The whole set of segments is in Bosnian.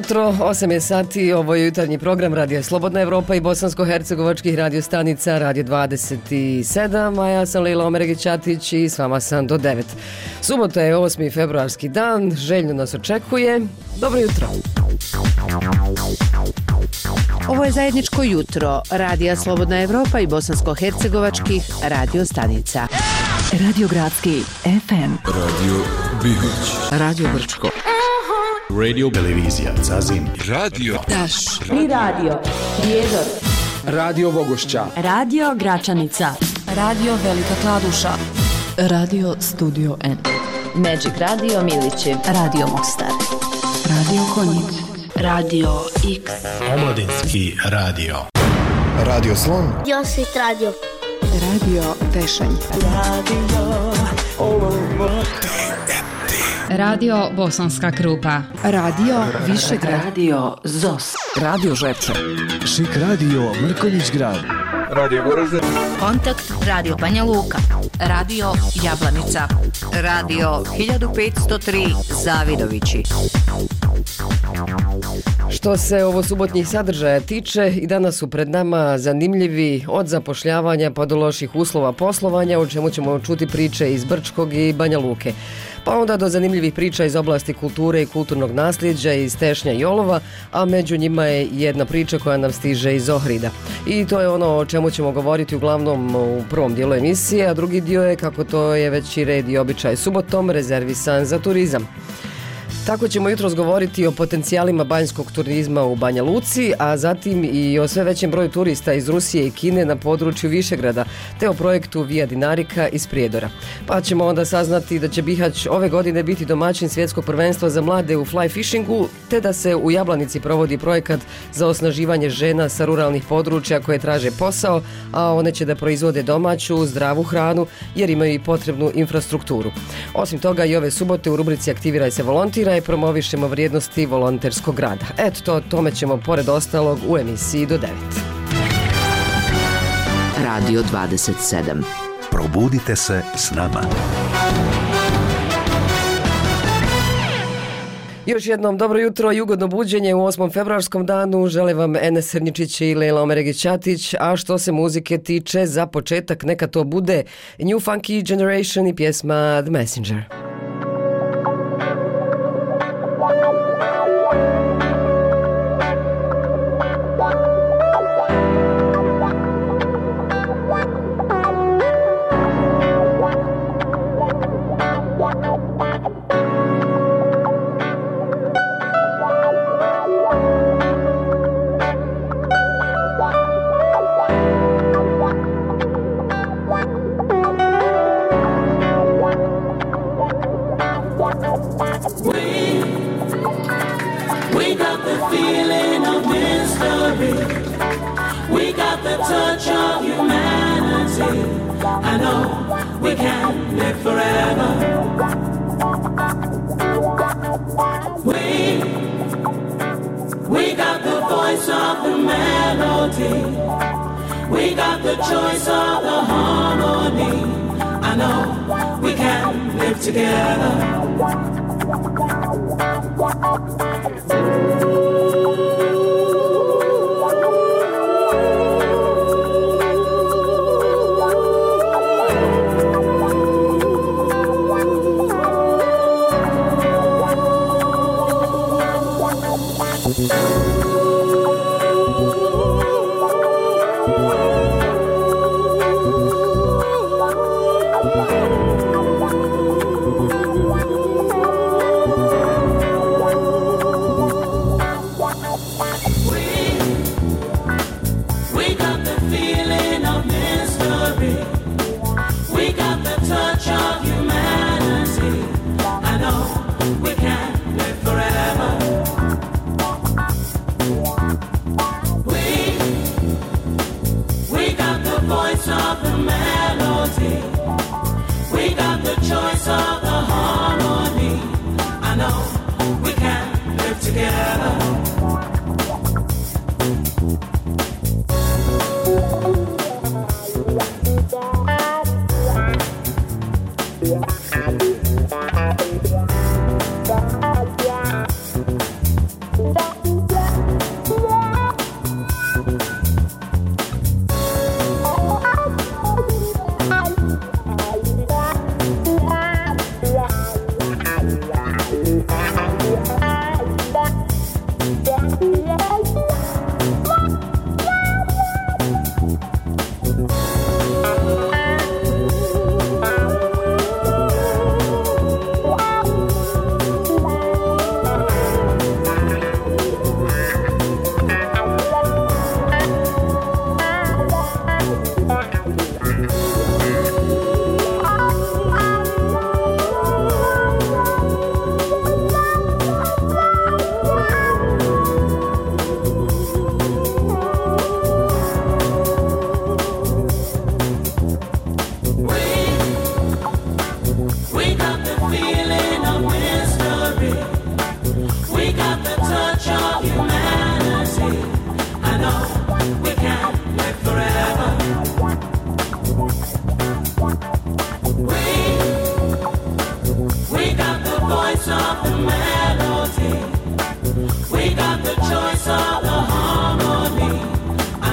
jutro, 8 je sati, ovo je jutarnji program Radio Slobodna Evropa i bosansko-hercegovačkih radio stanica Radio 27, a ja sam Lejla Omeregić-Ćatić i s vama sam do 9. Subota je 8. februarski dan, željno nas očekuje. Dobro jutro. Ovo je zajedničko jutro Radija Slobodna Evropa i bosansko-hercegovačkih radio stanica. Radio Gradski FM, Radio Bihać, Radio Brčko, Radio Televizija Zazin, Radio Daš, Tri radio, Prijedor, Radio Vogošća, Radio Gračanica, Radio Velika Kladuša, Radio Studio N, Magic Radio Milići, Radio Mostar, Radio Konjic, Radio X, Omladinski radio, Radio Slon, Josit Radio, Radio Tešanj, Radio Bosanska Krupa, Radio Višegrad, Radio ZOS, Radio Žepče, Šik radio Mrkonjić grad, Radio Goražde, Kontakt Radio Banja Luka, Radio Jablanica, Radio 1503 Zavidovići. Što se ovo subotnjih sadržaja tiče, i danas su pred nama zanimljivi od zapošljavanja pa do loših uslova poslovanja, o čemu ćemo čuti priče iz Brčkog i Banja Luke. Pa onda do zanimljivih priča iz oblasti kulture i kulturnog nasljeđa iz Tešnja i Olova, a među njima je jedna priča koja nam stiže iz Ohrida. I to je ono o čemu ćemo govoriti uglavnom u prvom dijelu emisije, a drugi dio je, kako to je već i red i običaj subotom, rezervisan za turizam. Tako ćemo jutros govoriti o potencijalima banjskog turizma u Banja Luci, a zatim i o sve većem broju turista iz Rusije i Kine na području Višegrada, te o projektu Via Dinarika iz Prijedora. Pa ćemo onda saznati da će Bihać ove godine biti domaćin svjetskog prvenstva za mlade u fly fishingu, te da se u Jablanici provodi projekat za osnaživanje žena sa ruralnih područja koje traže posao, a one će da proizvode domaću, zdravu hranu jer imaju i potrebnu infrastrukturu. Osim toga i ove subote u rubrici Aktiviraj se volontira i promovišemo vrijednosti volonterskog rada. Eto, tome ćemo pored ostalog u emisiji do 9. Radio 27. Probudite se s nama. Još jednom dobro jutro i ugodno buđenje u 8. februarskom danu. Žele vam Enes Srnjičić i Lejla Omeregić-Ćatić, a što se muzike tiče, za početak neka to bude New Funky Generation i pjesma The Messenger.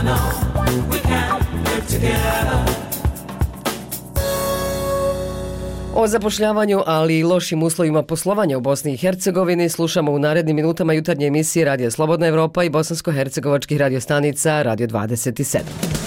O zapošljavanju, ali i lošim uslovima poslovanja u Bosni i Hercegovini slušamo u narednim minutama jutarnje emisije Radija Slobodna Evropa i bosansko-hercegovačkih radiostanica Radio 27.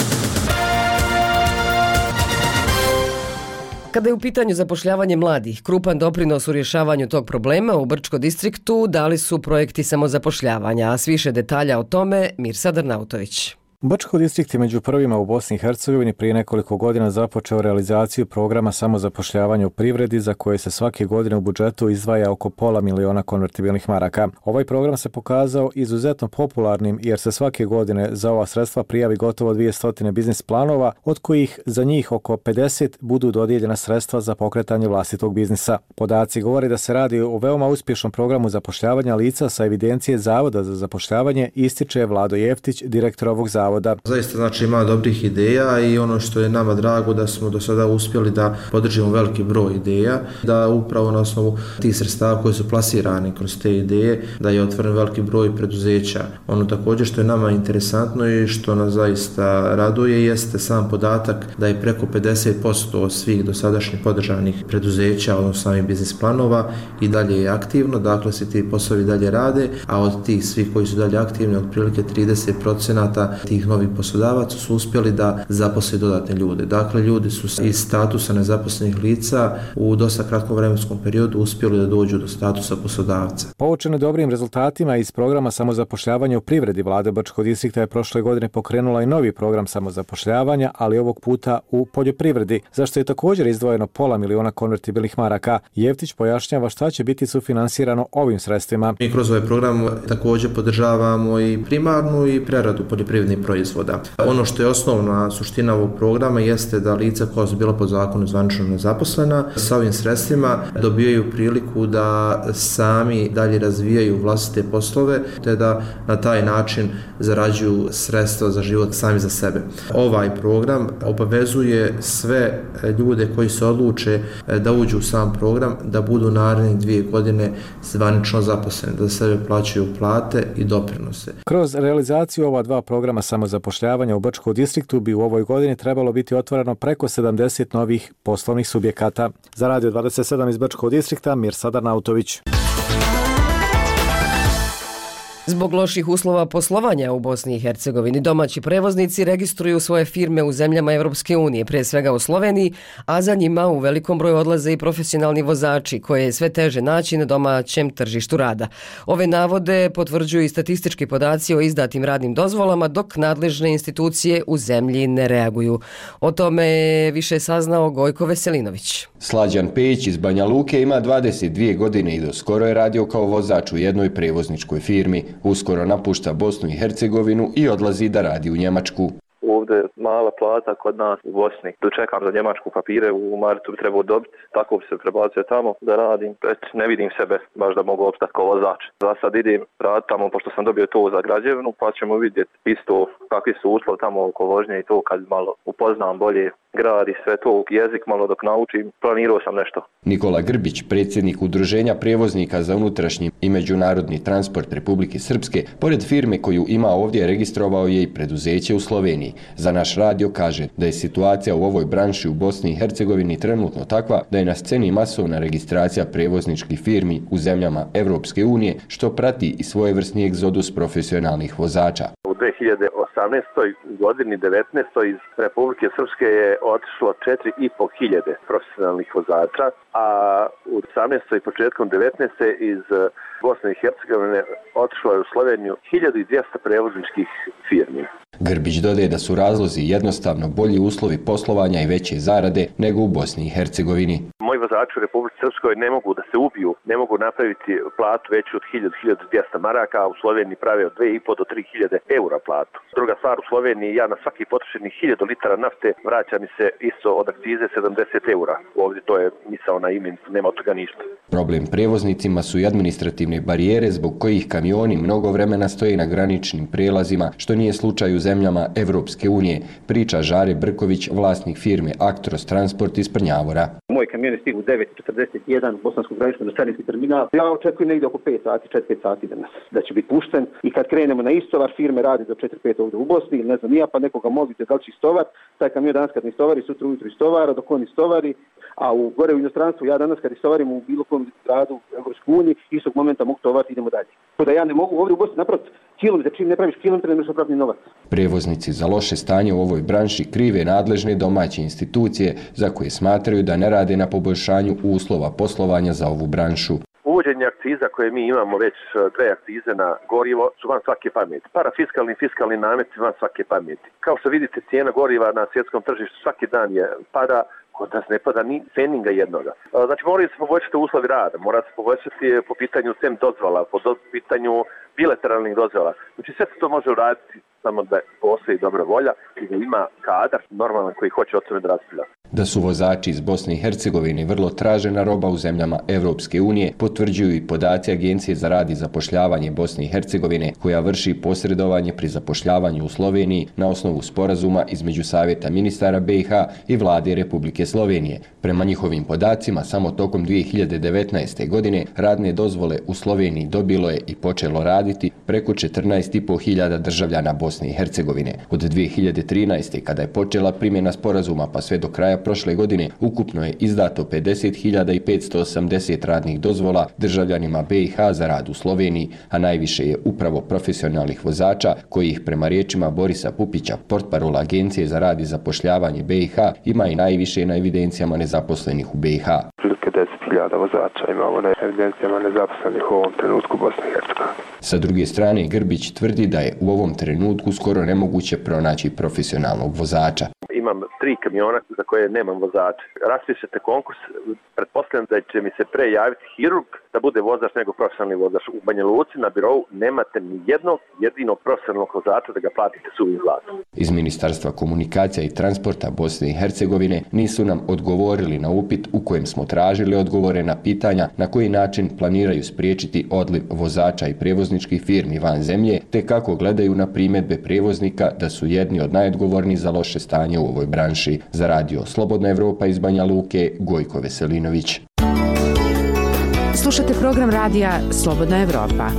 Kada je u pitanju zapošljavanje mladih, krupan doprinos u rješavanju tog problema u Brčko distriktu dali su projekti samozapošljavanja, a s više detalja o tome Mirsad Arnautović. Brčko distrikt je među prvima u Bosni i Hercegovini prije nekoliko godina započeo realizaciju programa samozapošljavanja u privredi za koje se svake godine u budžetu izdvaja oko $500.000 konvertibilnih maraka. Ovaj program se pokazao izuzetno popularnim jer se svake godine za ova sredstva prijavi gotovo 200 biznis planova, od kojih za njih oko 50 budu dodijeljena sredstva za pokretanje vlastitog biznisa. Podaci govore da se radi o veoma uspješnom programu zapošljavanja lica sa evidencije Zavoda za zapošljavanje, ističe Vlado Jeftić, direktor ovog zavoda. Zaista znači ima dobrih ideja i ono što je nama drago da smo do sada uspjeli da podržimo veliki broj ideja, da upravo na osnovu tih sredstava koji su plasirani kroz te ideje, da je otvoren veliki broj preduzeća. Ono također što je nama interesantno i što nas zaista raduje jeste sam podatak da je preko 50% svih dosadašnjih podržanih preduzeća, odnosno samih biznis planova i dalje je aktivno, dakle svi ti poslovi dalje rade, a od tih svih koji su dalje aktivni, otprilike 30% tih novih poslodavaca su uspjeli da zaposle dodatne ljude. Dakle, ljudi su iz statusa nezaposlenih lica u dosta kratkom vremenskom periodu uspjeli da dođu do statusa poslodavca. Poučeno dobrim rezultatima iz programa samozapošljavanja u privredi, Vlada Brčkog distrikta je prošle godine pokrenula i novi program samozapošljavanja, ali ovog puta u poljoprivredi, za što je također izdvojeno $500.000 konvertibilnih maraka. Jeftić pojašnjava šta će biti sufinansirano ovim sredstvima. Mi kroz ovaj program također podržavamo i primarnu i preradu poljoprivrednih proizvoda. Ono što je osnovna suština ovog programa jeste da lica koja su bila po zakonu zvanično nezaposlena sa ovim sredstvima dobijaju priliku da sami dalje razvijaju vlastite poslove te da na taj način zarađuju sredstva za život sami za sebe. Ovaj program obavezuje sve ljude koji se odluče da uđu u sam program da budu narednih 2 godine zvanično zaposleni, da sebe plaćaju plate i doprinose. Kroz realizaciju ova dva programa samozapošljavanja u Brčkom distriktu bi u ovoj godini trebalo biti otvoreno preko 70 novih poslovnih subjekata. Za Radio 27 iz Brčkog distrikta, Mirsad Arnautović. Zbog loših uslova poslovanja u Bosni i Hercegovini domaći prevoznici registruju svoje firme u zemljama Evropske unije, prije svega u Sloveniji, a za njima u velikom broju odlaze i profesionalni vozači koje je sve teže naći na domaćem tržištu rada. Ove navode potvrđuju i statistički podaci o izdatim radnim dozvolama, dok nadležne institucije u zemlji ne reaguju. O tome je više saznao Gojko Veselinović. Slađan Pejić iz Banja Luke ima 22 godine i do skoro je radio kao vozač u jednoj prevozničkoj firmi. Uskoro napušta Bosnu i Hercegovinu i odlazi da radi u Njemačku. Ovdje mala plata kod nas u Bosni. Dočekam za njemačku papire, u martu bi trebao dobiti. Tako bi se prebacio tamo da radim. Ne vidim sebe baš da mogu opstati kao vozač. Za sad idem rad tamo, pošto sam dobio to za građevnu, pa ćemo vidjeti isto kakvi su uslovi tamo oko vožnje i to kad malo upoznam bolje grad i sve to, jezik malo dok naučim, planirao sam nešto. Nikola Grbić, predsjednik Udruženja prijevoznika za unutrašnji i međunarodni transport Republike Srpske, pored firme koju ima ovdje registrovao je i preduzeće u Sloveniji. Za naš radio kaže da je situacija u ovoj branši u Bosni i Hercegovini trenutno takva da je na sceni masovna registracija prevozničkih firmi u zemljama Evropske unije, što prati i svojevrsni egzodus profesionalnih vozača. U 2018. godini 19. iz Republike Srpske je otišlo 4.500 profesionalnih vozača, a u 18. i početkom 19. iz Bosne i Hercegovine otišlo je u Sloveniju 1200 prevozničkih firmi. Grbić dodaje da su razlozi jednostavno bolji uslovi poslovanja i veće zarade nego u Bosni i Hercegovini. Moji vozači u Republici Srpskoj ne mogu da se ubiju, ne mogu napraviti platu veću od 1000-1200 maraka, a u Sloveniji prave od 2.500 do 3.000 eura platu. Druga stvar, u Sloveniji ja na svaki potrošenih 1000 litara nafte vraća mi se isto od akcize 70 eura. Ovdje to je misaona imen, nema od toga ništa. Problem prevoznicima su i administrativne barijere zbog kojih kamioni mnogo vremena stoje na graničnim prijelazima, što nije slučaj u zemljama Evropske unije, priča Žare Brković, vlasnik firme Actros Transport iz Prnjavora. moj kamion je stigao u 9:41 u Bosanskog graničnog na carinski terminal. Ja očekujem negdje oko 5 sati, 4-5 sati danas da će biti pušten. I kad krenemo na istovar, firme radi do 4-5 ovdje u Bosni, ili ne znam ja, pa nekoga molite da li će istovar. Taj kamion danas kad ne istovari, sutra ujutro istovara, dok on istovari. A gore u inostranstvu, ja danas kad istovarim u bilo kom gradu u Europskoj uniji, istog momenta mogu tovariti, idemo dalje. To da ja ne mogu ovdje u Bosni napraviti kilometar, čim ne praviš kilometar, ne možeš napraviti novac. Prevoznici za loše stanje u ovoj branši krive nadležne domaće institucije za koje smatraju da ne rade na poboljšanju uslova poslovanja za ovu branšu. Uvođenje akciza koje mi imamo već 2 akcize na gorivo su van svake pameti. Parafiskalni i fiskalni nameti van svake pameti. Kao što vidite, cijena goriva na svjetskom tržištu svaki dan je pada, kod nas ne pada ni feninga jednoga. Znači moraju se poboljšati uslovi rada, mora se poboljšati po pitanju SEM dozvola, po pitanju bilateralnih dozvola. Znači sve se to može uraditi samo da postoji dobra volja i da ima kadar normalan koji hoće o tome da raspravlja. Da su vozači iz Bosne i Hercegovine vrlo tražena roba u zemljama Evropske unije, potvrđuju i podaci Agencije za rad i zapošljavanje Bosne i Hercegovine, koja vrši posredovanje pri zapošljavanju u Sloveniji na osnovu sporazuma između Savjeta ministara BiH i Vlade Republike Slovenije. Prema njihovim podacima, samo tokom 2019. godine radne dozvole u Sloveniji dobilo je i počelo raditi preko 14.500 državljana Bosne i Hercegovine. Od 2013. kada je počela primjena sporazuma pa sve do kraja prošle godine, ukupno je izdato 50.580 radnih dozvola državljanima BiH za rad u Sloveniji, a najviše je upravo profesionalnih vozača, kojih prema riječima Borisa Pupića, portparola Agencije za rad i zapošljavanje BiH, ima i najviše na evidencijama nezaposlenih u BiH. Prilike 10.000 vozača imamo na evidencijama nezaposlenih u ovom trenutku u Bosni i Hercegovini. Sa druge strane, Grbić tvrdi da je u ovom trenutku skoro nemoguće pronaći profesionalnog vozača. Imam 3 kamiona za koje nemam vozača. Raspišete konkurs, pretpostavljam da će mi se pre javiti hirurg da bude vozač nego profesionalni vozač. U Banja Luci na birovu nemate ni jednog jedinog profesionalnog vozača da ga platite suvim zlatom. Iz Ministarstva komunikacija i transporta Bosne i Hercegovine nisu nam odgovorili na upit u kojem smo tražili odgovore na pitanja na koji način planiraju spriječiti odliv vozača i prevozničkih firmi van zemlje, te kako gledaju na primjedbe prevoznika da su jedni od najodgovornijih za loše stanje u ovoj branši. Za radio Slobodna Evropa iz Banja Luke, Gojko Veselinović. Slušate program radija Slobodna Evropa.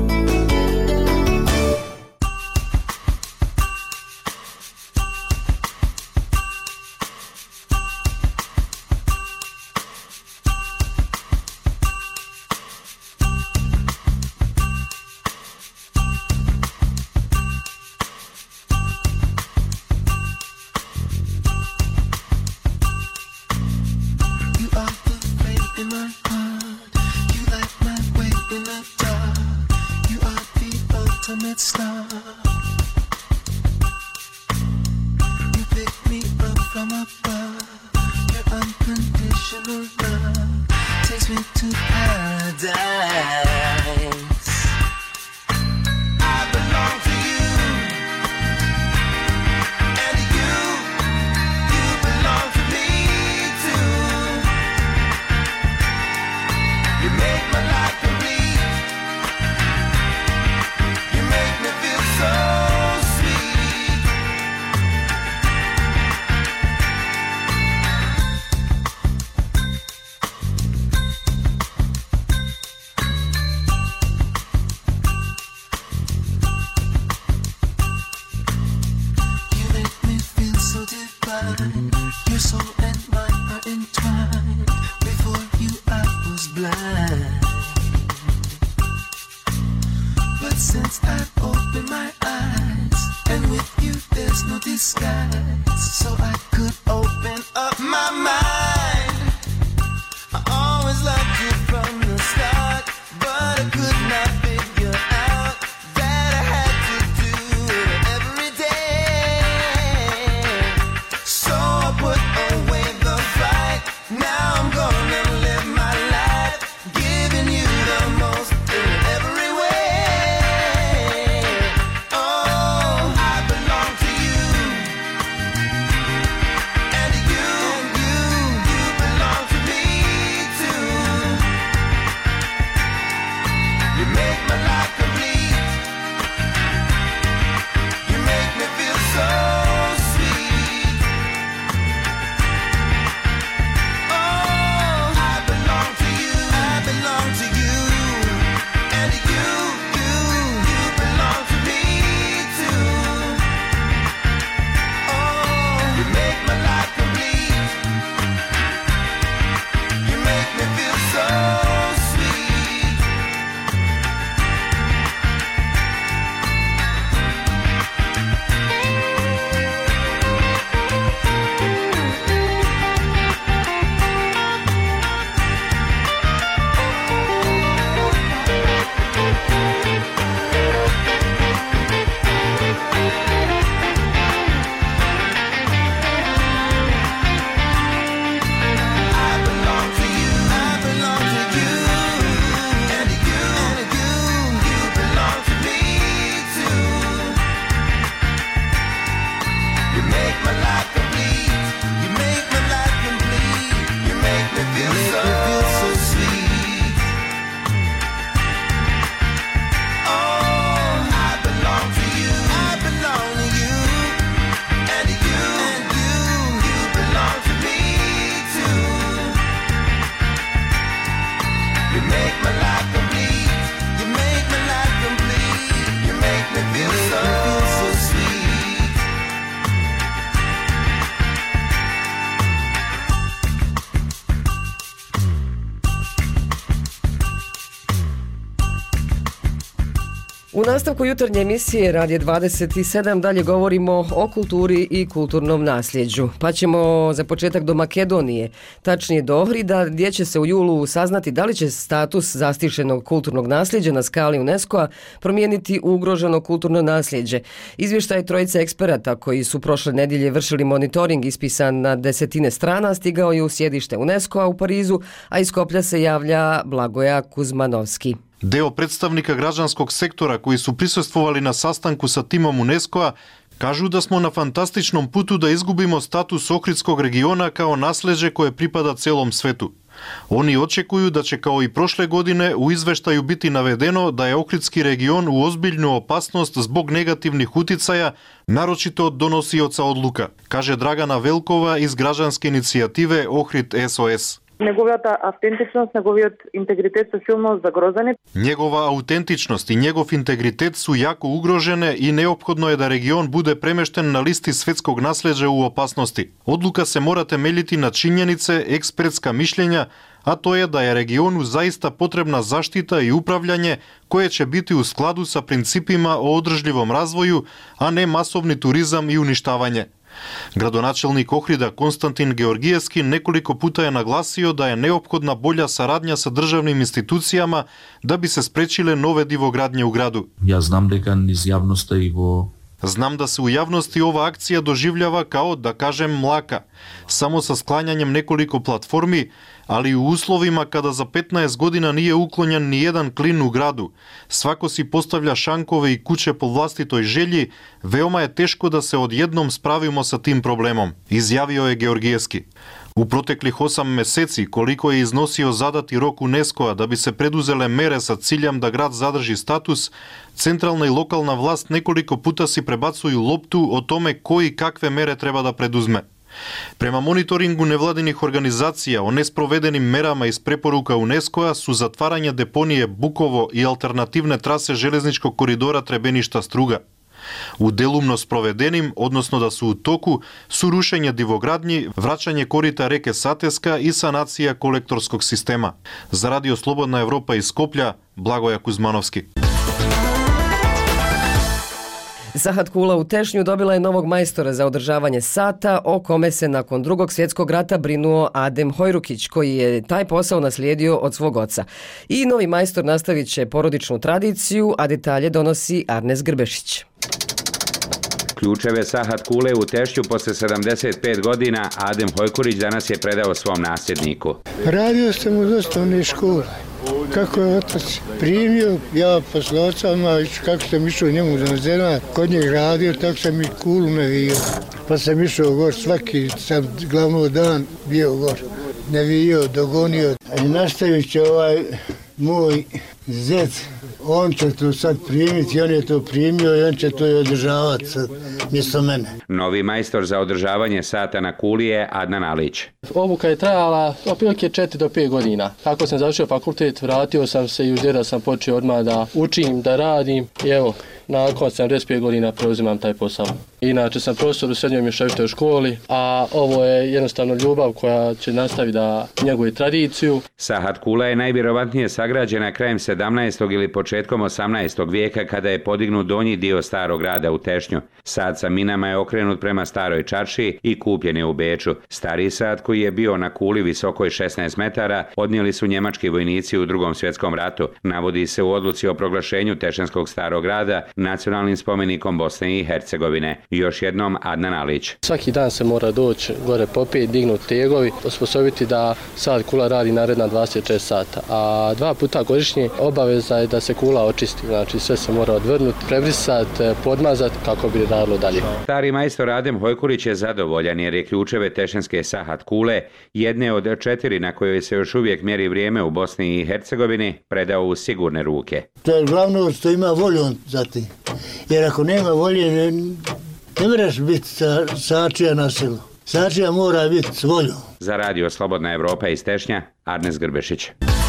U nastavku jutarnje emisije Radije 27 dalje govorimo o kulturi i kulturnom nasljeđu. Pa ćemo za početak do Makedonije, tačnije do Ohrida, gdje će se u julu saznati da li će status zaštićenog kulturnog nasljeđa na skali UNESCO-a promijeniti u ugroženo kulturno nasljeđe. Izvještaj trojice eksperata koji su prošle nedjelje vršili monitoring ispisan na desetine strana stigao je u sjedište UNESCO-a u Parizu, a iz Skoplja se javlja Blagoja Kuzmanovski. Deo predstavnika građanskog sektora koji su prisustvovali na sastanku sa timom UNESCO-a kažu da smo na fantastičnom putu da izgubimo status Ohridskog regiona kao nasleđe koje pripada celom svetu. Oni očekuju da će kao i prošle godine u izveštaju biti navedeno da je Ohridski region u ozbiljnu opasnost zbog negativnih uticaja, naročito od donosioca odluka, kaže Dragana Velkova iz građanske inicijative Ohrid SOS. Неговата автентичност, неговиот интегритет се силно загрозени. Njegova autentičnost i njegov integritet su jako ugrožene i neophodno je da region bude premešten na listi svetskog nasleđa u opasnosti. Odluka se mora temeljiti na činjenice, ekspertska mišljenja, a to je da je regionu zaista potrebna zaštita i upravljanje koje će biti u skladu sa principima o održivom razvoju, a ne masovni turizam i uništavanje. Gradonačelnik Ohrida Konstantin Georgijevski nekoliko puta je naglasio da je neophodna bolja saradnja sa državnim institucijama da bi se sprečile nove divogradnje u gradu. Ja znam дека низ јавноста и во Znam da se u javnosti ova akcija doživljava kao, da kažem, mlaka, samo sa sklanjanjem nekoliko platformi, ali u uslovima kada za 15 godina nije uklonjen ni jedan klin u gradu, svako si postavlja šankove i kuće po vlastitoj želji, veoma je teško da se odjednom spravimo sa tim problemom, izjavio je Georgijevski. U proteklih 8 meseci, koliko je iznosio zadati rok UNESCO-a da bi se preduzele mere sa ciljem da grad zadrži status, centralna i lokalna vlast nekoliko puta si prebacuju loptu o tome koji kakve mere treba da preduzme. Prema monitoringu nevladinih organizacija o nesprovedenim merama iz preporuka UNESCO-a su zatvaranje deponije Bukovo i alternativne trase železničkog koridora Trebeništa-Struga. U delumno sprovedenim, odnosno da su u toku, su rušenje divogradnji, vraćanje korita reke Sateska i sanacija kolektorskog sistema. Za Radio Slobodna Evropa iz Skoplja, Blagoja Kuzmanovski. Sahat Kula u Tešnju dobila je novog majstora za održavanje sata, o kome se nakon Drugog svjetskog rata brinuo Adem Hojrukić, koji je taj posao naslijedio od svog oca. I novi majstor nastavit će porodičnu tradiciju, a detalje donosi Arnes Grbešić. Ključeve Sahat Kule u Tešnju posle 75 godina Adem Hojkurić danas je predao svom nasljedniku. Radio sam u osnovne škole. Kako je otac primio, ja posle oca, kako sam išao njemu za Zeland, kod njeg radio, tako sam i kulu navio. Pa sam išao gor, svaki sam glavno dan bio gor. Navio, dogonio. I nastavit će ovaj moj zec, on će to sad primiti, on je to primio i on će to i održavati sad mjesto mene. Novi majstor za održavanje sata na kuli je Adnan Alić. Obuka je trajala otprilike 4 do 5 godina. Kako sam završio fakultet, vratio sam se i uz djeda sam počeo odmah da učim, da radim i evo, nakon 75 godina preuzimam taj posao. Inače sam profesor u srednjoj mješovitoj školi, a ovo je jednostavno ljubav koja će nastaviti da njeguje tradiciju. Sahat Kula je najvjerovatnije sagrađena krajem 17. ili početkom 18. vijeka kada je podignut donji dio starog grada u Tešnju. Sat sa minama je okrenut prema staroj čarši i kupljen je u Beču. Stari sat koji je bio na kuli visokoj 16 metara odnijeli su njemački vojnici u Drugom svjetskom ratu. Navodi se u odluci o proglašenju Tešenskog starog grada nacionalnim spomenikom Bosne i Hercegovine. Još jednom Adnan Alić. Svaki dan se mora doći gore popet, dignuti tegovi, osposobiti da sad kula radi naredna 24 sata. A 2 puta godišnje obaveza je da se kula očisti. Znači sve se mora odvrnuti, prebrisati, podmazati kako bi radilo dalje. Stari majstor Adem Hojkulić je zadovoljan jer je ključeve Tešenske Sahat kule, jedne od 4 na kojoj se još uvijek mjeri vrijeme u Bosni i Hercegovini, predao u sigurne ruke. To je glavno što ima volju za ti. Jer ako nema volje, ne moraš biti sačija na selu. Sačija mora biti s voljom. Za Radio Slobodna Evropa iz Tešnja, Arnes Grbešić.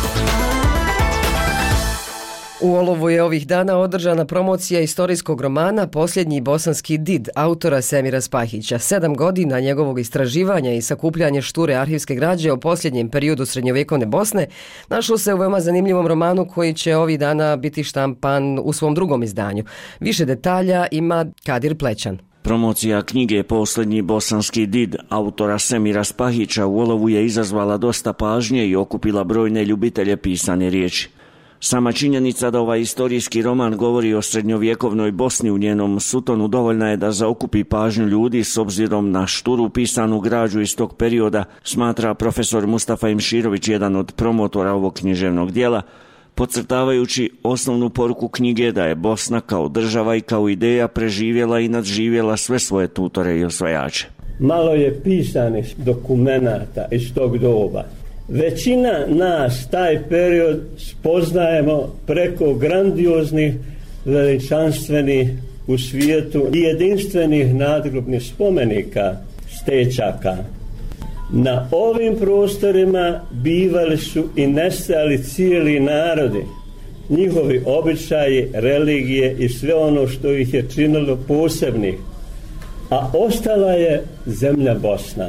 U Olovu je ovih dana održana promocija istorijskog romana Posljednji bosanski did autora Semira Spahića. 7 godina njegovog istraživanja i sakupljanje šture arhivske građe o posljednjem periodu srednjovjekovne Bosne našlo se u veoma zanimljivom romanu koji će ovih dana biti štampan u svom drugom izdanju. Više detalja ima Kadir Plećan. Promocija knjige Posljednji bosanski did autora Semira Spahića u Olovu je izazvala dosta pažnje i okupila brojne ljubitelje pisane riječi. Sama činjenica da ovaj istorijski roman govori o srednjovjekovnoj Bosni u njenom sutonu dovoljna je da zaokupi pažnju ljudi s obzirom na šturu pisanu građu iz tog perioda, smatra profesor Mustafa Imširović, jedan od promotora ovog književnog dijela, podcrtavajući osnovnu poruku knjige da je Bosna kao država i kao ideja preživjela i nadživjela sve svoje tutore i osvajače. Malo je pisanih dokumenata iz tog doba. Većina nas taj period spoznajemo preko grandioznih, veličanstvenih u svijetu i jedinstvenih nadgrobnih spomenika, stečaka. Na ovim prostorima bivali su i nestajali cijeli narodi, njihovi običaji, religije i sve ono što ih je činilo posebnih, a ostala je zemlja Bosna.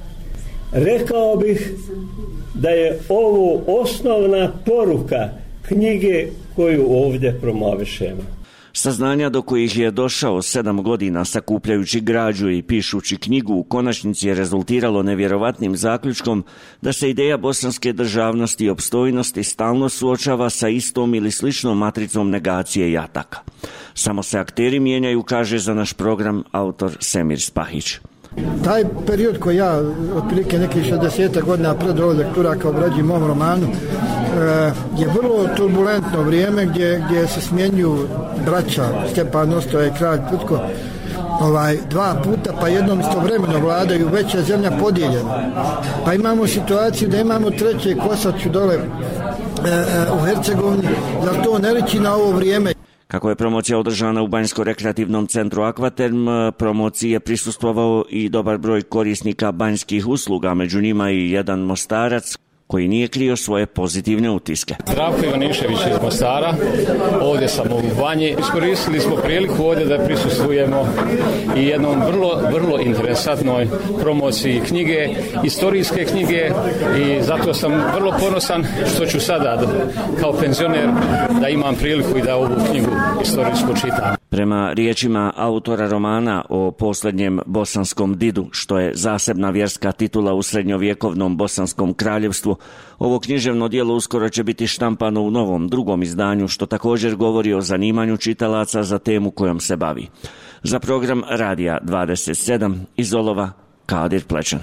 Rekao bih da je ovo osnovna poruka knjige koju ovdje promovišemo. Saznanja do kojih je došao 7 godina sakupljajući građu i pišući knjigu u konačnici je rezultiralo nevjerovatnim zaključkom da se ideja bosanske državnosti i opstojnosti stalno suočava sa istom ili sličnom matricom negacije i ataka. Samo se akteri mijenjaju, kaže za naš program autor Semir Spahić. Taj period koji ja otprilike nekih 60 godina pred ovog lektura kao obrađujem u mom romanu je vrlo turbulentno vrijeme gdje se smjenjuju braća Stjepan Ostoja i kralj Putko 2 puta, pa jednom istovremeno vladaju, već je zemlja podijeljena. Pa imamo situaciju da imamo treće Kosaču dole u Hercegovini, zar to ne liči na ovo vrijeme? Kako je promocija održana u Banjsko-rekreativnom centru Akvaterm, promociji je prisustvovao i dobar broj korisnika banjskih usluga, među njima i jedan Mostarac koji nije krio svoje pozitivne utiske. Zdravko Ivanišević iz Mostara, ovdje sam u banji. Iskoristili smo priliku ovdje da prisustvujemo i jednom vrlo interesantnoj promociji knjige, istorijske knjige, i zato sam vrlo ponosan što ću sada kao penzioner da imam priliku i da ovu knjigu istorijsku čitam. Prema riječima autora romana o posljednjem bosanskom didu, što je zasebna vjerska titula u srednjovjekovnom bosanskom kraljevstvu, ovo književno djelo uskoro će biti štampano u novom, drugom izdanju, što također govori o zanimanju čitalaca za temu kojom se bavi. Za program Radija 27 iz Olova, Kadir Plećan.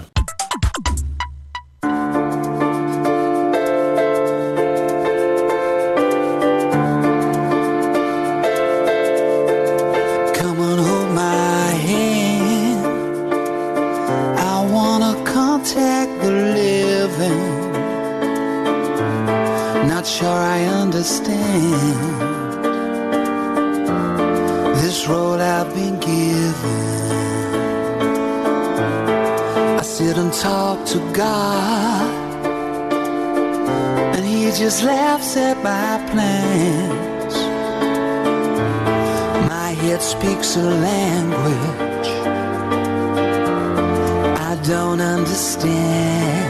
Sure I understand this road I've been given. I sit and talk to God, and He just laughs at my plans. My head speaks a language I don't understand.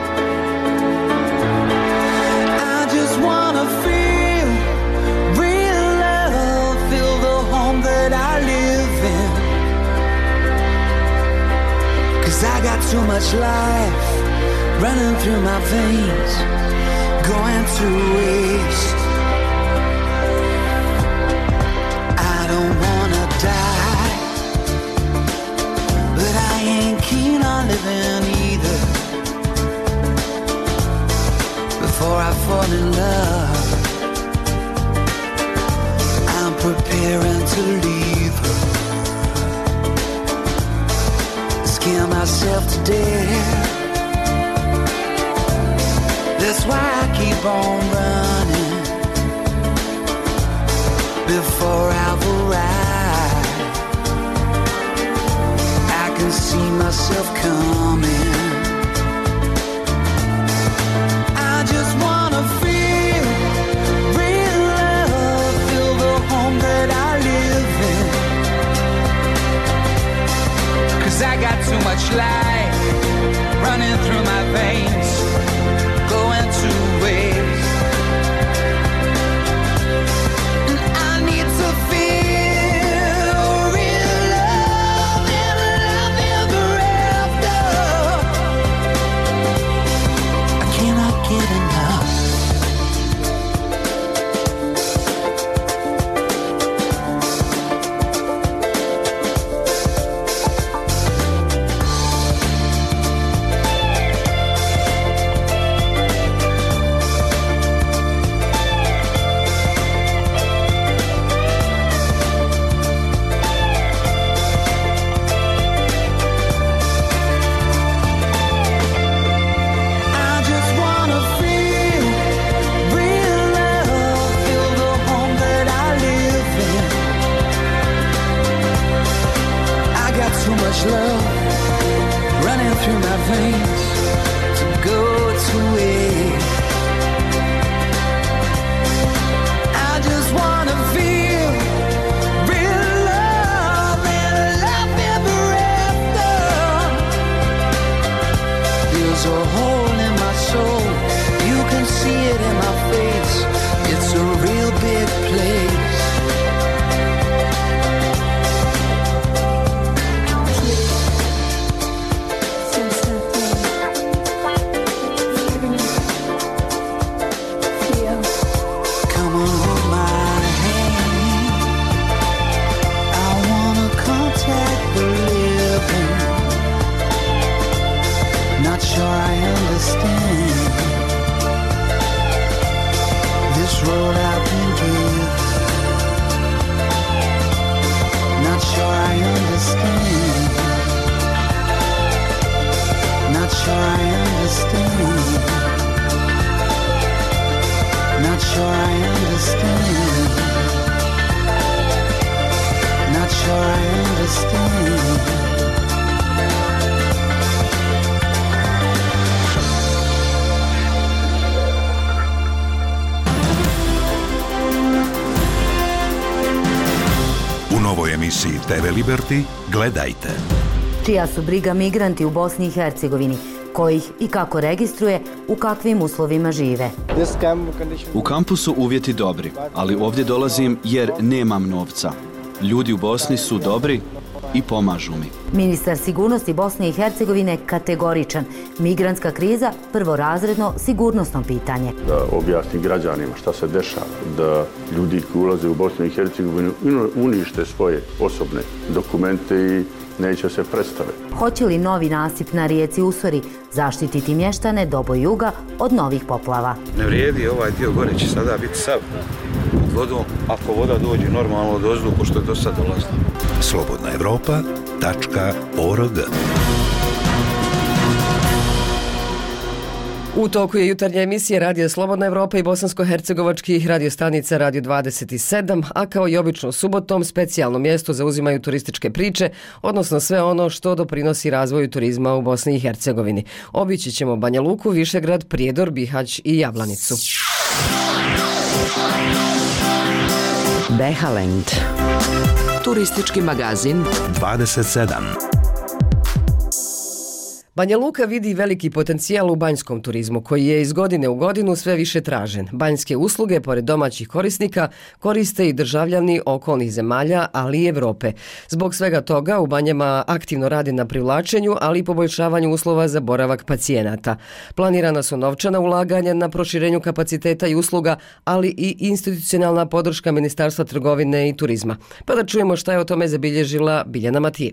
Wanna feel real love, feel the home that I live in. 'Cause I got too much life running through my veins, going to waste. I don't wanna die keen on living either. Before I fall in love, I'm preparing to leave her. Scare myself to death. That's why I keep on running before I've arrived. I can see myself coming. I just wanna feel real love, feel the home that I live in. 'Cause I got too much life running through my veins, going to waste. And I need to feel real love and love ever after. I cannot get enough. Love running through my veins to go to waste. I just wanna feel real love and love ever after. There's a hole in my soul, you can see it in my face. It's a real big place. TV Liberty, gledajte. Čija su briga migranti u Bosni i Hercegovini, kojih i kako registruje, u kakvim uslovima žive. U kampu su uvjeti dobri, ali ovdje dolazim jer nemam novca. Ljudi u Bosni su dobri i pomažu mi. Ministar sigurnosti Bosne i Hercegovine kategoričan. Migrantska kriza prvorazredno sigurnosno pitanje. Da objasni građanima šta se dešava, da ljudi koji ulaze u Bosnu i Hercegovinu unište svoje osobne dokumente i neće se predstaviti. Hoće li novi nasip na rijeci Usori zaštititi mještane Dobo-juga od novih poplava? Ne vrijedi, ovaj dio gore će sada biti sav pod vodom, ako voda dođe normalno od ozduhu što je do sad dolazilo. slobodnaevropa.org. U toku je jutarnja emisija Radio Slobodna Evropa i bosansko-hercegovačkih radiostanica Radio 27, a kao i obično subotom specijalno mjesto zauzimaju turističke priče, odnosno sve ono što doprinosi razvoju turizma u Bosni i Hercegovini. Obići ćemo Banja Luku, Višegrad, Prijedor, Bihać i Jablanicu. Behalend. Turistički magazin 27. Banja Luka vidi veliki potencijal u banjskom turizmu koji je iz godine u godinu sve više tražen. Banjske usluge, pored domaćih korisnika, koriste i državljani okolnih zemalja, ali i Evrope. Zbog svega toga u banjama aktivno radi na privlačenju, ali i poboljšavanju uslova za boravak pacijenata. Planirana su novčana ulaganja na proširenju kapaciteta i usluga, ali i institucionalna podrška Ministarstva trgovine i turizma. Pa da čujemo šta je o tome zabilježila Biljana Matijević.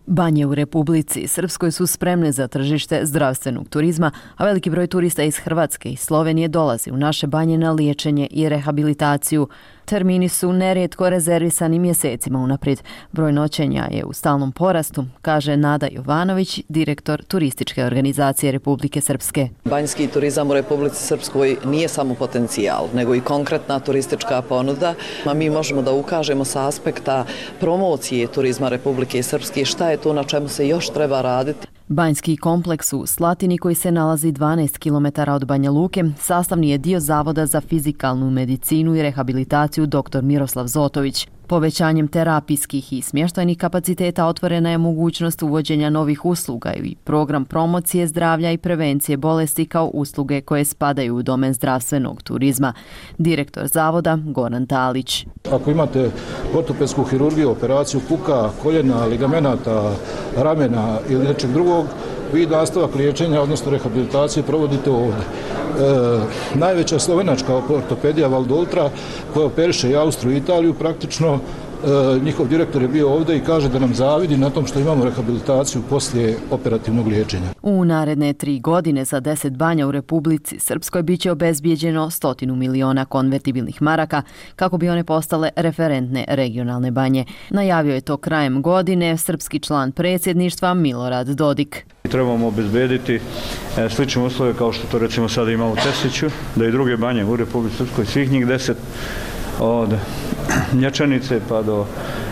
Banje u Republici Srpskoj su spremne za tržište zdravstvenog turizma, a veliki broj turista iz Hrvatske i Slovenije dolazi u naše banje na liječenje i rehabilitaciju. Termini su nerijetko rezervisani mjesecima unaprijed. Broj noćenja je u stalnom porastu, kaže Nada Jovanović, direktor turističke organizacije Republike Srpske. Banjski turizam u Republici Srpskoj nije samo potencijal, nego i konkretna turistička ponuda. Mi možemo da ukažemo sa aspekta promocije turizma Republike Srpske šta je to na čemu se još treba raditi. Banjski kompleks u Slatini, koji se nalazi 12 km od Banja Luke, sastavni je dio Zavoda za fizikalnu medicinu i rehabilitaciju dr. Miroslav Zotović. Povećanjem terapijskih i smještajnih kapaciteta otvorena je mogućnost uvođenja novih usluga i program promocije zdravlja i prevencije bolesti kao usluge koje spadaju u domen zdravstvenog turizma. Direktor zavoda Goran Talić. Ako imate ortopedsku hirurgiju, operaciju kuka, koljena, ligamenata, ramena ili nečeg drugog, vi nastavak liječenja, odnosno rehabilitacije, provodite ovdje. Najveća slovenačka ortopedija Valdoltra, koja operiše i Austriju i Italiju, praktično njihov direktor je bio ovdje i kaže da nam zavidi na tom što imamo rehabilitaciju poslije operativnog liječenja. U naredne 3 godine za 10 banja u Republici Srpskoj biće obezbijeđeno 100 miliona konvertibilnih maraka kako bi one postale referentne regionalne banje. Najavio je to krajem godine srpski član predsjedništva Milorad Dodik. Trebamo obezbediti slične uslove kao što to recimo sada imamo u Tesliću, da i druge banje u Republici Srpskoj, svih njih 10, od Njačanice pa do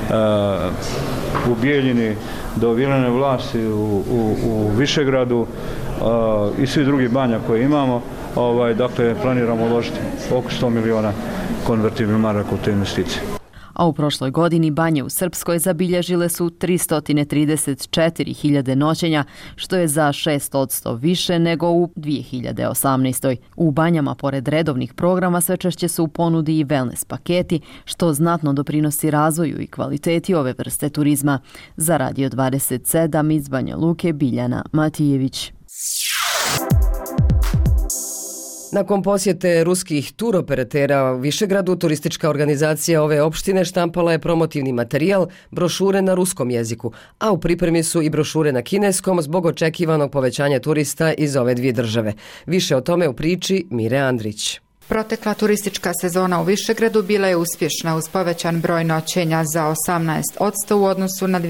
u Bijeljini, do Vilene Vlasi u Višegradu i svi drugi banja koje imamo. Dakle, planiramo uložiti oko 100 miliona konvertibilnih maraka u te investicije. A u prošloj godini banje u Srpskoj zabilježile su 334.000 noćenja, što je za 6% više nego u 2018. U banjama, pored redovnih programa, sve češće su u ponudi i wellness paketi, što znatno doprinosi razvoju i kvaliteti ove vrste turizma. Za Radio 27 iz Banja Luke, Biljana Matijević. Nakon posjete ruskih turoperatera u Višegradu, turistička organizacija ove opštine štampala je promotivni materijal, brošure na ruskom jeziku, a u pripremi su i brošure na kineskom zbog očekivanog povećanja turista iz ove dvije države. Više o tome u priči Mire Andrić. Protekla turistička sezona u Višegradu bila je uspješna uz povećan broj noćenja za 18% u odnosu na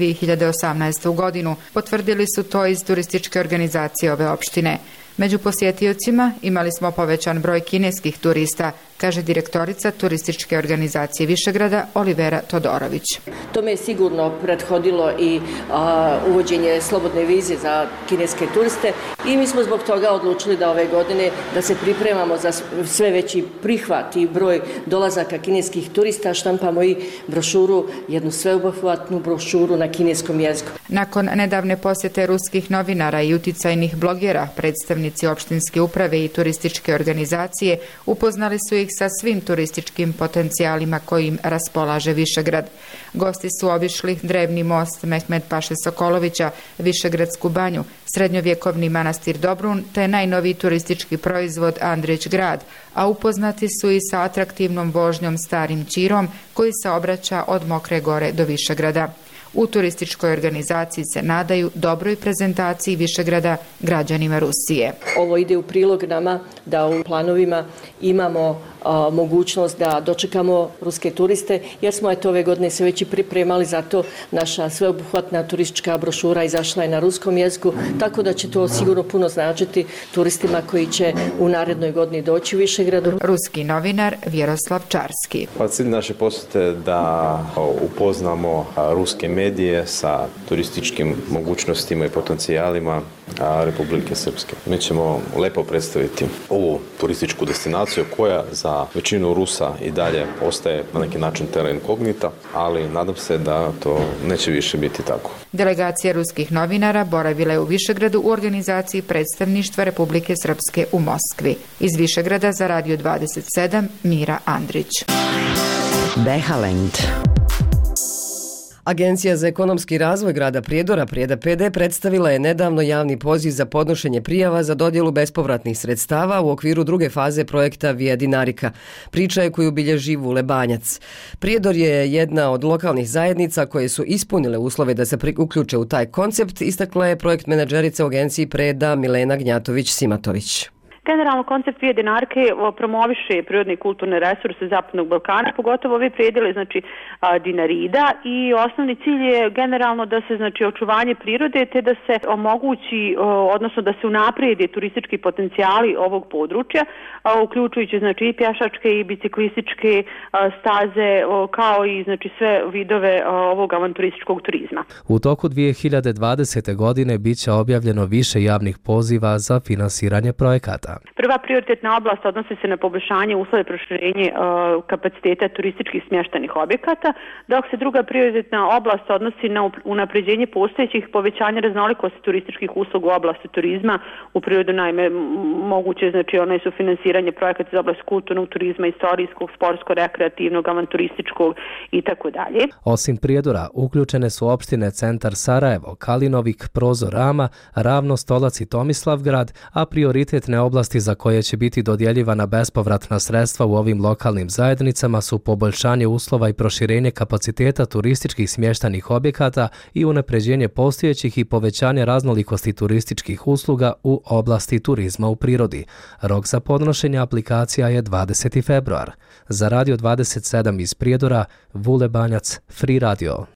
2018. godinu. Potvrdili su to iz turističke organizacije ove opštine. Među posjetiocima imali smo povećan broj kineskih turista, kaže direktorica turističke organizacije Višegrada Olivera Todorović. Tome je sigurno prethodilo i uvođenje slobodne vize za kineske turiste i mi smo zbog toga odlučili da ove godine da se pripremamo za sve veći prihvat i broj dolazaka kineskih turista, štampamo i brošuru, jednu sveobuhvatnu brošuru na kineskom jeziku. Nakon nedavne posjete ruskih novinara i uticajnih blogera, predstavnici opštinske uprave i turističke organizacije upoznali su ih sa svim turističkim potencijalima kojim raspolaže Višegrad. Gosti su obišli drevni most Mehmed Paše Sokolovića, Višegradsku banju, srednjovjekovni manastir Dobrun te najnoviji turistički proizvod Andrić grad, a upoznati su i sa atraktivnom vožnjom Starim Čirom koji se obraća od Mokre gore do Višegrada. U turističkoj organizaciji se nadaju dobroj prezentaciji Višegrada građanima Rusije. Ovo ide u prilog nama da u planovima imamo mogućnost da dočekamo ruske turiste, jer smo ove godine se već i pripremali za to. Naša sveobuhvatna turistička brošura izašla je na ruskom jeziku, tako da će to sigurno puno značiti turistima koji će u narednoj godini doći u Višegradu. Ruski novinar Vjeroslav Čarski. Cilj naše posjete da upoznamo ruske medije sa turističkim mogućnostima i potencijalima Republike Srpske. Mi ćemo lepo predstaviti ovu turističku destinaciju koja za većinu Rusa i dalje ostaje na neki način terra incognita, ali nadam se da to neće više biti tako. Delegacija ruskih novinara boravila je u Višegradu u organizaciji predstavništva Republike Srpske u Moskvi. Iz Višegrada za Radio 27 Mira Andrić. Behalend. Agencija za ekonomski razvoj grada Prijedora, Prijeda PD, predstavila je nedavno javni poziv za podnošenje prijava za dodjelu bespovratnih sredstava u okviru druge faze projekta Via Dinarica. Priča je koju bilježi Vule Banjac. Prijedor je jedna od lokalnih zajednica koje su ispunile uslove da se uključe u taj koncept, istakla je projekt menadžerica u agenciji Preda Milena Gnjatović-Simatović. Generalno, koncept Via Dinarice promoviše prirodne i kulturne resurse Zapadnog Balkana, pogotovo ove predjele, znači Dinarida, i osnovni cilj je generalno da se, znači, očuvanje prirode te da se omogući, odnosno da se unaprijede turistički potencijali ovog područja, uključujući, znači, i pješačke i biciklističke staze, kao i, znači, sve vidove ovog avanturističkog turizma. U toku 2020. godine bit će objavljeno više javnih poziva za finansiranje projekata. Prva prioritetna oblast odnosi se na poboljšanje uslova i proširenje kapaciteta turističkih smještajnih objekata, dok se druga prioritetna oblast odnosi na unapređenje postojećih, povećanje raznolikosti turističkih usluga u oblasti turizma. U prirodu, naime, moguće, znači, ono je sufinansiranje projekata za oblast kulturnog turizma, istorijskog, sportsko-rekreativnog, avanturističkog i tako dalje. Osim Prijedora, uključene su opštine Centar Sarajevo, Kalinovik, Prozor Rama, Ravno, Stolac i Tomislavgrad, a prioritetne oblasti za koje će biti dodjeljivana bespovratna sredstva u ovim lokalnim zajednicama su poboljšanje uslova i proširenje kapaciteta turističkih smještajnih objekata i unapređenje postojećih i povećanje raznolikosti turističkih usluga u oblasti turizma u prirodi. Rok za podnošenje aplikacija je 20. februar. Za Radio 27 iz Prijedora, Vule Banjac, Free Radio.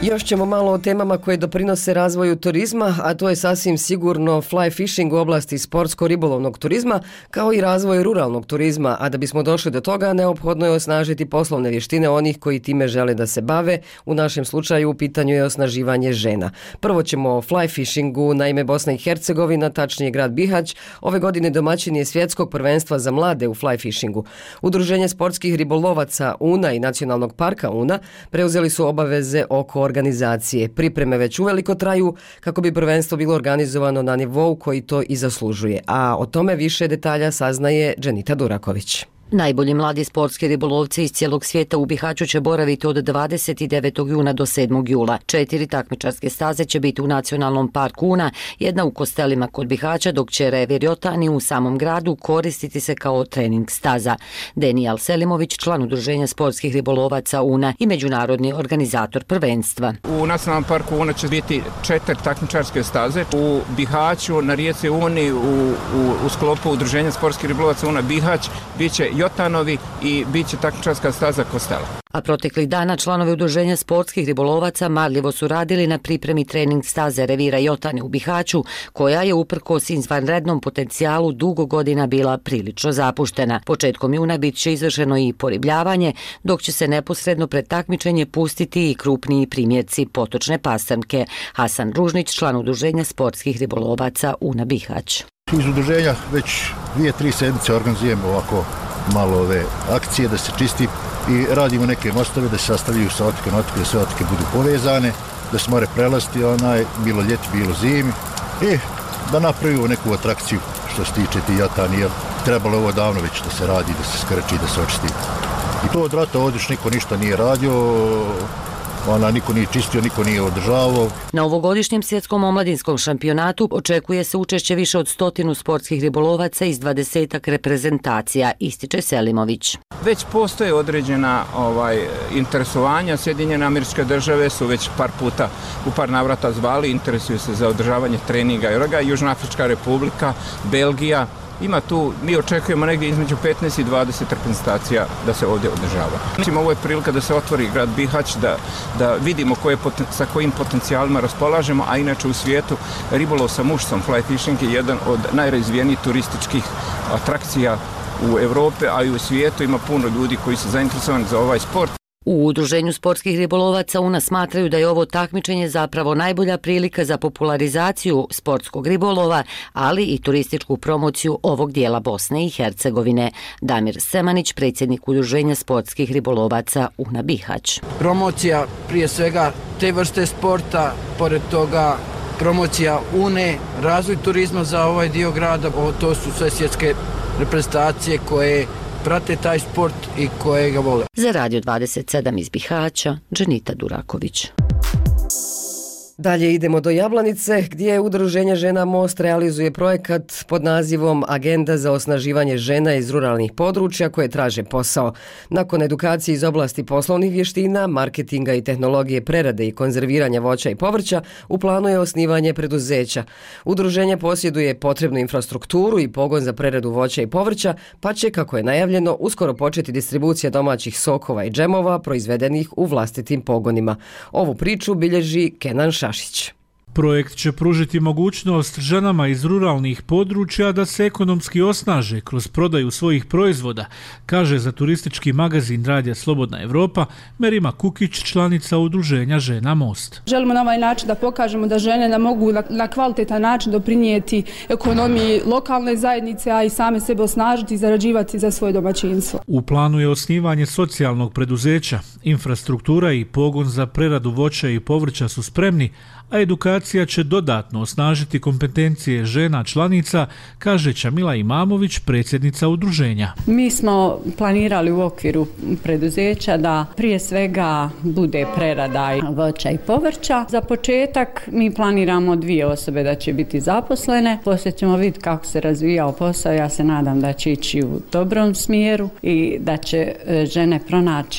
Još ćemo malo o temama koje doprinose razvoju turizma, a to je sasvim sigurno fly fishing u oblasti sportsko-ribolovnog turizma, kao i razvoj ruralnog turizma, a da bismo došli do toga neophodno je osnažiti poslovne vještine onih koji time žele da se bave. U našem slučaju u pitanju je osnaživanje žena. Prvo ćemo o fly fishingu. Naime, Bosna i Hercegovina, tačnije grad Bihać, ove godine domaćin je svjetskog prvenstva za mlade u fly fishingu. Udruženje sportskih ribolovaca Una i Nacionalnog parka Una preuzeli su obaveze oko organizacije. Pripreme već uveliko traju kako bi prvenstvo bilo organizovano na nivou koji to i zaslužuje. A o tome više detalja saznaje Dženita Duraković. Najbolji mladi sportski ribolovci iz cijelog svijeta u Bihaću će boraviti od 29. juna do 7. jula. 4 takmičarske staze će biti u Nacionalnom parku Una, jedna u Kostelima kod Bihaća, dok će revir Jotani u samom gradu koristiti se kao trening staza. Denijal Selimović, član Udruženja sportskih ribolovaca Una i međunarodni organizator prvenstva. U Nacionalnom parku Una će biti 4 takmičarske staze. U Bihaću, na rijeci Uni, u sklopu Udruženja sportskih ribolovaca Una Bihać, bit će Jotanovi i bit će takmičarska staza Kostela. A proteklih dana članovi Udruženja sportskih ribolovaca marljivo su radili na pripremi trening staze revira Jotane u Bihaću, koja je uprkos izvanrednom potencijalu dugo godina bila prilično zapuštena. Početkom juna bit će izvršeno i poribljavanje, dok će se neposredno pred takmičenje pustiti i krupniji primjerci potočne pastrnke. Hasan Ružnić, član Udruženja sportskih ribolovaca Una Bihać. Iz udruženja već 2-3 sedmice organizujemo ovako malo ove akcije da se čisti i radimo neke mostove da se sastavljaju sa otoka na otoke, da sve otoke budu povezane, da se more prelasti bilo ljeti, bilo zimi i da napravimo neku atrakciju što se tiče ti Jotani, jer trebalo ovo davno već da se radi, da se skrči, da se očisti. I to od rata ovdje niko ništa nije radio, niko nije čistio, niko nije održavao. Na ovogodišnjem svjetskom omladinskom šampionatu očekuje se učešće više od 100 sportskih ribolovaca iz 20 reprezentacija, ističe Selimović. Već postoje određena interesovanja. Sjedinjene Američke Države su već par puta u par navrata zvali, interesuju se za održavanje treninga. Južnoafrička Republika, Belgija. Ima tu, mi očekujemo negdje između 15 i 20 reprezentacija da se ovdje održava. Mislim, ovo je prilika da se otvori grad Bihać, da vidimo sa kojim potencijalima raspolažemo, a inače u svijetu ribolov sa mušcom, fly fishing, je jedan od najrazvijenijih turističkih atrakcija u Europi, a i u svijetu ima puno ljudi koji su zainteresovani za ovaj sport. U Udruženju sportskih ribolovaca Una smatraju da je ovo takmičenje zapravo najbolja prilika za popularizaciju sportskog ribolova, ali i turističku promociju ovog dijela Bosne i Hercegovine. Damir Semanić, predsjednik Udruženja sportskih ribolovaca Una Bihać. Promocija prije svega te vrste sporta, pored toga promocija Une, razvoj turizma za ovaj dio grada, to su sve svjetske reprezentacije koje prate taj sport i koje ga vole. Za Radio 27 iz Bihaća, Dženita Duraković. Dalje idemo do Jablanice, gdje Udruženje žena Most realizuje projekat pod nazivom Agenda za osnaživanje žena iz ruralnih područja koje traže posao. Nakon edukacije iz oblasti poslovnih vještina, marketinga i tehnologije prerade i konzerviranja voća i povrća, u planu je osnivanje preduzeća. Udruženje posjeduje potrebnu infrastrukturu i pogon za preradu voća i povrća, pa će, kako je najavljeno, uskoro početi distribucija domaćih sokova i džemova proizvedenih u vlastitim pogonima. Ovu priču bilježi Kenan Šašić. Projekt će pružiti mogućnost ženama iz ruralnih područja da se ekonomski osnaže kroz prodaju svojih proizvoda, kaže za turistički magazin Radija Slobodna Evropa Merima Kukić, članica Udruženja žena Most. Želimo na ovaj način da pokažemo da žene da mogu na kvalitetan način doprinijeti ekonomiji lokalne zajednice, a i same sebe osnažiti i zarađivati za svoje domaćinstvo. U planu je osnivanje socijalnog preduzeća. Infrastruktura i pogon za preradu voća i povrća su spremni, a edukacija će dodatno osnažiti kompetencije žena članica, kaže Čamila Imamović, predsjednica udruženja. Mi smo planirali u okviru preduzeća da prije svega bude prerada voća i povrća. Za početak mi planiramo 2 osobe da će biti zaposlene. Poslije ćemo vidjeti kako se razvijao posao. Ja se nadam da će ići u dobrom smjeru i da će žene pronaći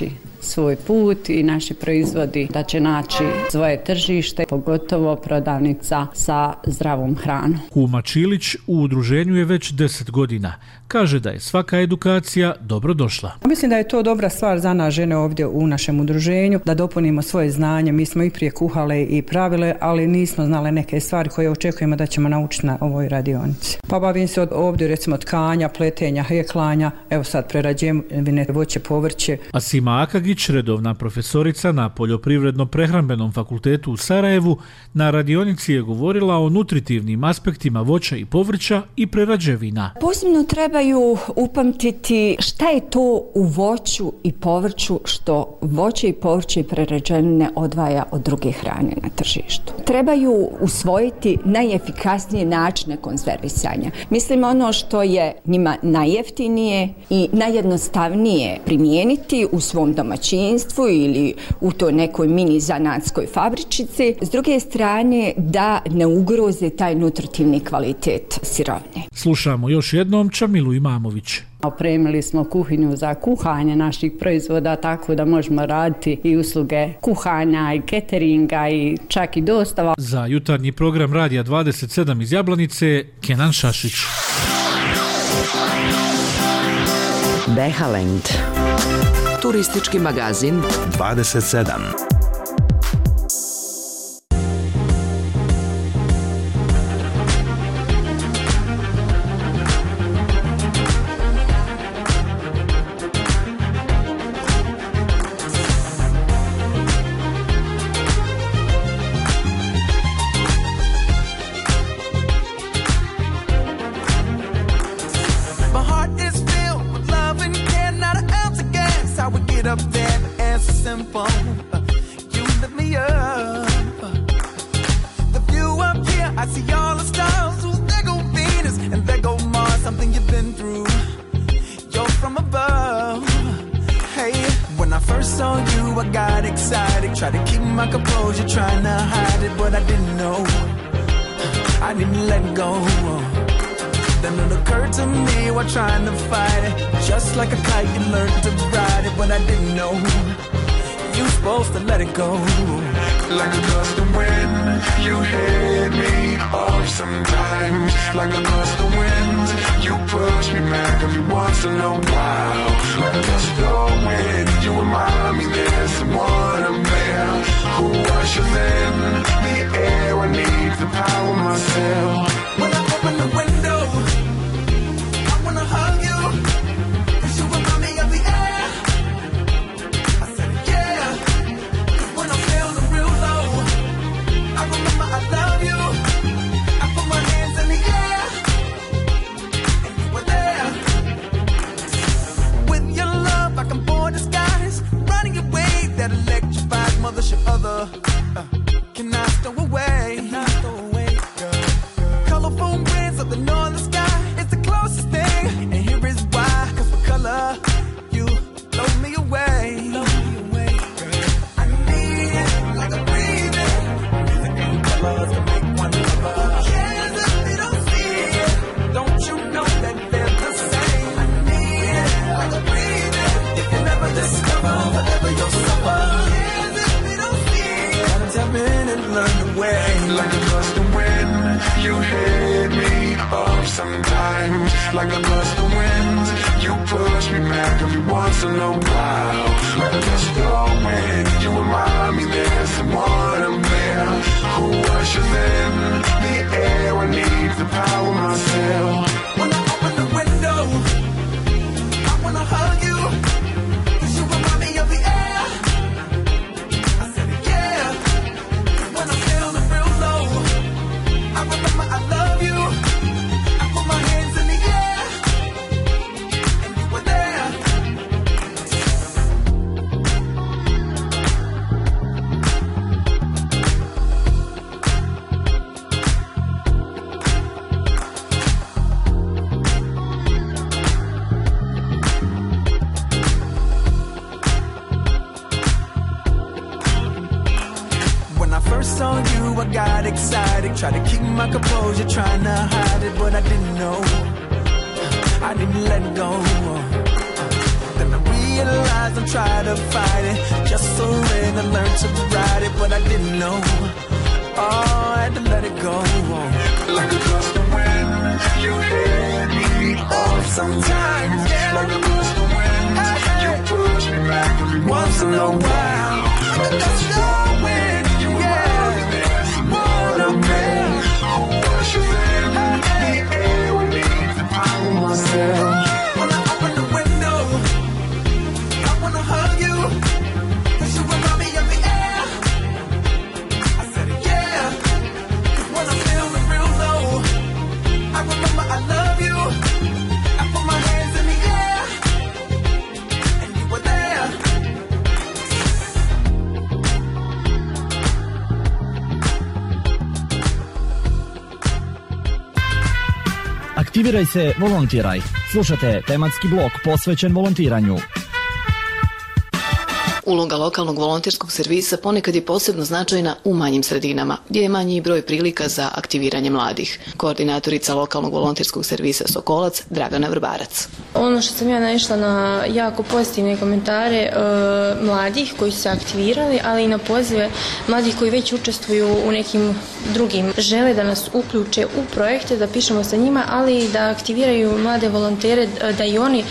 svoj put i naši proizvodi da će naći svoje tržište, pogotovo prodavnica sa zdravom hranom. Kuma Čilić u udruženju je već 10 godina. Kaže da je svaka edukacija dobro došla. Mislim da je to dobra stvar za nas žene ovdje u našem udruženju, da dopunimo svoje znanje. Mi smo i prije kuhale i pravile, ali nismo znale neke stvari koje očekujemo da ćemo naučiti na ovoj radionici. Pa bavim se ovdje recimo tkanja, pletenja, heklanja, evo sad prerađevine, voće, povrće. Asima Akagić, redovna profesorica na Poljoprivredno-prehrambenom fakultetu u Sarajevu, na radionici je govorila o nutritivnim aspektima voća i povrća i prerađevina. Posebno trebaju upamtiti šta je to u voću i povrću što voće i povrće i prerađevine odvaja od druge hrane na tržištu. Trebaju usvojiti najefikasnije načine konzervisanja. Mislim ono što je njima najjeftinije i najjednostavnije primijeniti u svom domaćinstvu ili u toj nekoj mini zanatskoj fabričici. S druge strane da ne ugroze taj nutritivni kvalitet sirovine. Slušamo još jednom Čamilu Imamović. Opremili smo kuhinju za kuhanje naših proizvoda, tako da možemo raditi i usluge kuhanja i cateringa i čak i dostava. Za jutarnji program Radija 27 iz Jablanice, Kenan Šašić. Behalend. Turistički magazin 27. I didn't let go. Then I realized lies and try to fight it. Just surrender, learn to ride it, but I didn't know. Oh, I had to let it go. Like a gust of wind, you hit me off sometimes. Yeah, like a gust of wind, you push me back once in a while. Like a gust of wind, yeah, wanna be. Push you in the air with me, I want myself. When I open the window, I wanna hug you. You remind me of the air. I said yeah. 'Cause when I'm feeling real low, I remember I love you. I put my hands in the air, and you were there. Aktiviraj se, volontiraj. Slušate tematski blok posvećen volontiranju. Uloga lokalnog volonterskog servisa ponekad je posebno značajna u manjim sredinama, gdje je manji broj prilika za aktiviranje mladih. Koordinatorica lokalnog volonterskog servisa Sokolac, Dragana Vrbarac. Ono što sam ja naišla na jako pozitivne komentare mladih koji su se aktivirali, ali i na pozive mladih koji već učestvuju u nekim drugim. Žele da nas uključe u projekte, da pišemo sa njima, ali i da aktiviraju mlade volontere, da i oni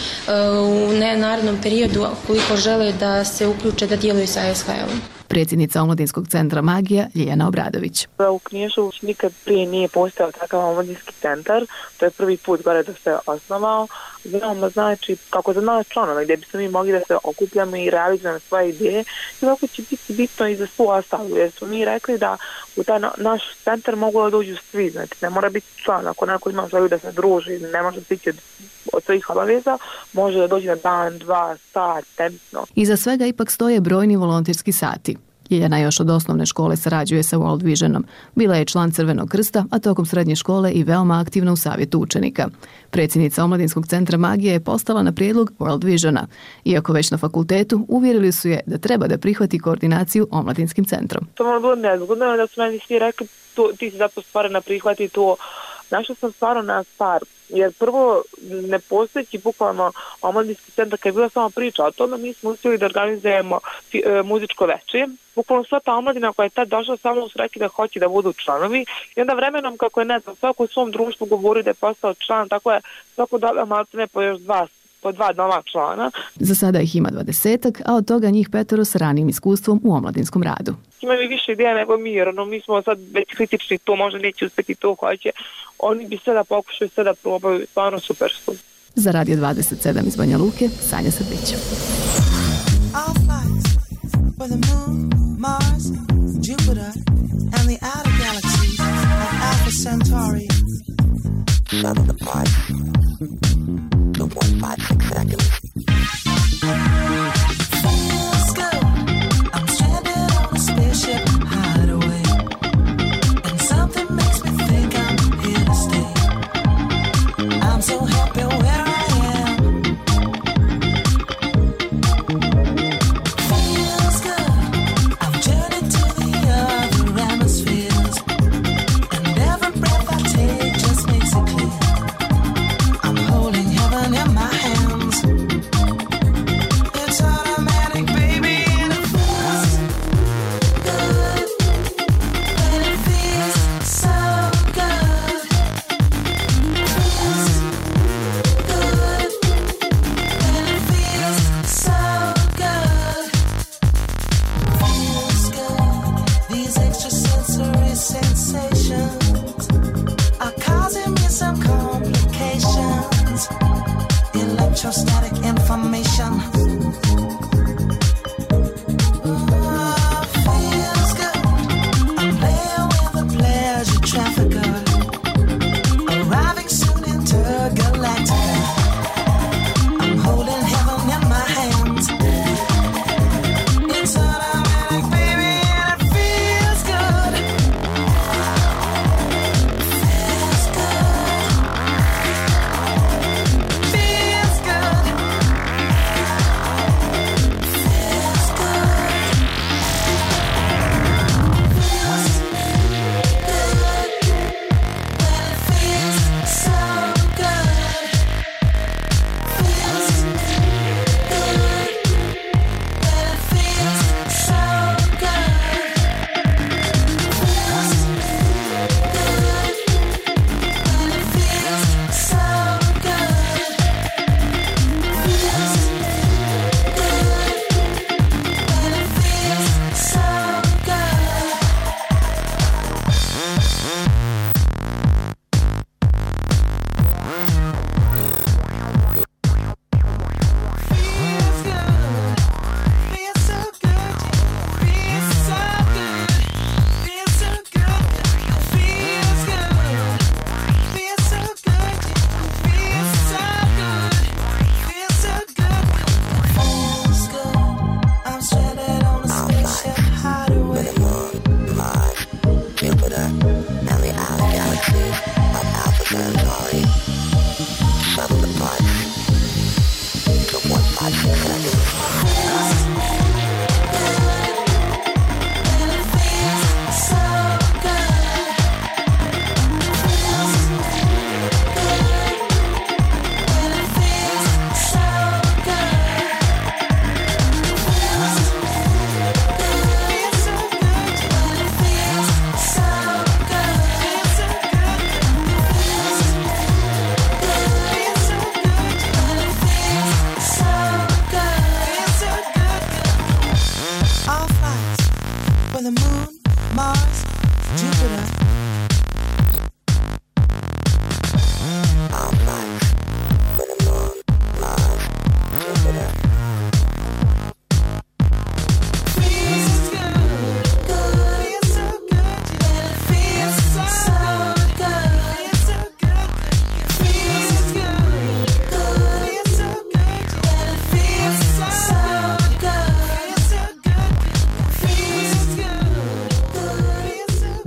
u narednom periodu, koliko žele da se uključe, da djeluju sa SHL-om. Predsjednica Omladinskog centra Magija, Ljiljana Obradović. U Knjižu nikad prije nije postojao takav omladinski centar, to je prvi put gore da se osnovao. Veoma znači kako za nas članove gdje bi se mi mogli da se okupljamo i realizujemo svoje ideje i ovako će biti bitno i za svu ostalu, jer smo mi rekli da u taj naš centar mogu da dođu svi, znači ne mora biti član, ako neko ima želju da se druži, ne može biti od svojih obaveza, može da dođe na dan, 2 sat, tempno. Iza svega ipak stoje brojni volonterski sati. Ljiljana još od osnovne škole sarađuje sa World Visionom. Bila je član Crvenog krsta, a tokom srednje škole i veoma aktivna u savjetu učenika. Predsjednica Omladinskog centra Magija je postala na prijedlog World Visiona. Iako već na fakultetu, uvjerili su je da treba da prihvati koordinaciju Omladinskim centrom. To je bilo nezgodno da su meni svi rekli ti si zato stvarana prihvati to. Našla sam stvarno na stvar, jer prvo ne postojeći bukvalno omladinski centar kad je bila samo priča o tome, mi smo uspjeli da organizujemo muzičko veče. Bukvalno sva ta omladina koja je tad došla samo su rekli da hoće da budu članovi i onda vremenom kako je svako u svom društvu govori da je postao član, tako je svako dobio maltene po još po 2 nova člana. Za sada ih ima 20, a od toga njih 5 s ranijim iskustvom u omladinskom radu. Imaju više ideja nego mi, jer mi smo sad već kritični, to možda neće uspjeti, to hoće. Oni bi sada pokušali, sada probaju, stvarno super su. Za Radio 27 iz Banja Luke, Sanja Srbić. Mars, Jupiter, and the outer galaxies of Alpha Centauri. 7 to 5. 2.56 seconds. Feels good. I'm stranded on a spaceship hideaway, and something makes me think I'm here to stay. I'm so happy where I am. Feels good. I've journeyed to the other hemispheres, and every breath I take just makes it clear. I'm holding heaven in my hands. It's automatic, baby, and it feels good. And it feels so good. Feels good. And it feels so good. Feels good. These extrasensory sensations are causing me some complications. Electrostatic information. Feels good. I'm playing with a pleasure trafficker, arriving soon intergalactic. I'm holding heaven in my hands. It's automatic, baby, and it feels good. Feels good. Feels good.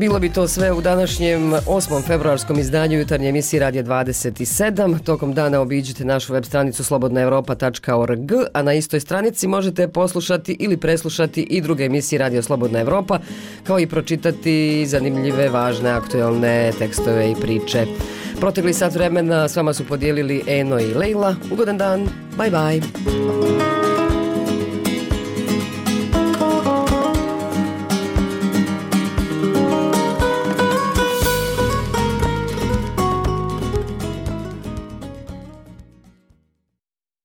Bilo bi to sve u današnjem 8. februarskom izdanju jutarnje emisije Radija 27. Tokom dana obiđite našu web stranicu slobodnaevropa.org, a na istoj stranici možete poslušati ili preslušati i druge emisije Radio Slobodna Evropa, kao i pročitati zanimljive, važne, aktuelne tekstove i priče. Protekli sat vremena s vama su podijelili Eno i Lejla. Ugodan dan, bye bye.